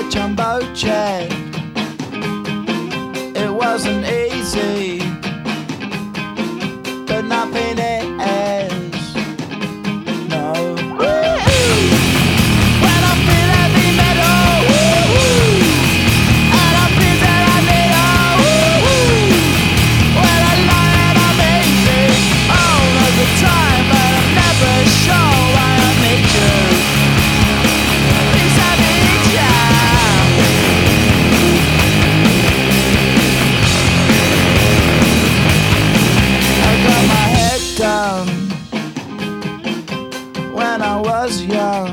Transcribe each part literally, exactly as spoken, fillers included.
jumbo jet. It wasn't easy, but nothing is. No. When I feel heavy metal, and I feel that I need a when I lie and I'm easy all of the time, but I'm never sure why I need you. Please I need ya. I got my head down when I was young.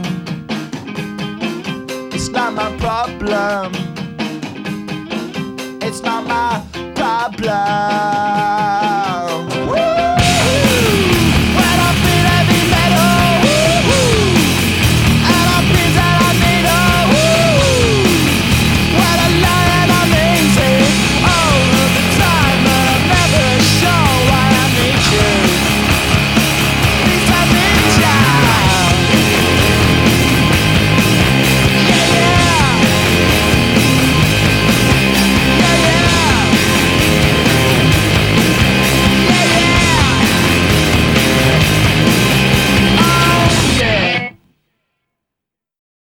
It's not my problem. It's not my problem.